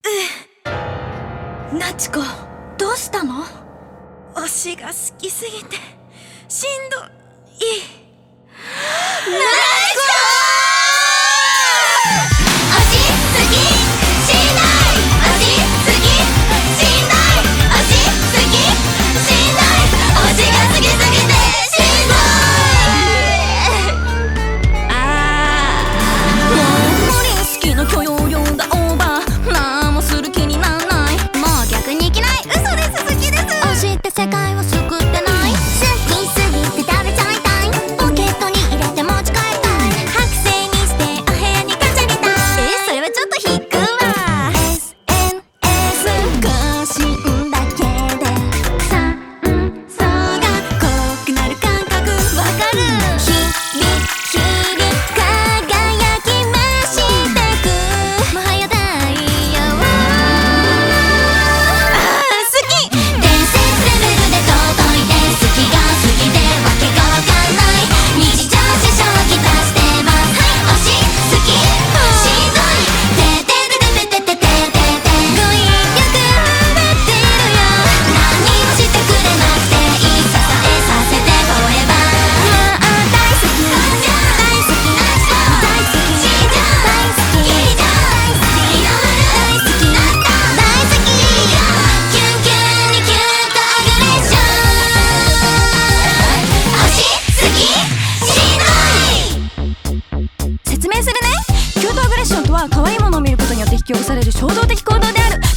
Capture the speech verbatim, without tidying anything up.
なちこ、どうしたの？ 推しが好きすぎてしんどい。なちこ推し好きしんどい、推し好きしんどい、推し好きしんどい、推しが好きすぎてしんどい。あーもう無理、好きの許容量がオーバー、なんもする気になんない。もう逆に生きない。嘘です、好きです。推しって世界を救ってない。好きすぎて食べちゃいたい。ポケットに入れて持ち帰りたい。剥製にしてお部屋に飾りたい。え、それはちょっと引くわ。 エスエヌエス 更新だけで酸素が濃くなる感覚わかる。日々日々輝き増してく。もはや太陽。あー好き。伝説レベルで尊いで、好きが好きでわけがわかんない。日常支障をきたしてます。はい、推し好きしんどい。ててててててててて語彙力上がってるよ。何もしてくれなくていい。支えさせて forever。 まあ大好き大好き大好き大好きしんじゃう大好きいいじゃん大好きいろいろ大好きなんだ大好き。キュンキュンにキュンとアグレッション。推し好きしんどい。説明するね。キュートアグレッションとは可愛いものを見ることによって引き起こされる衝動的行動である。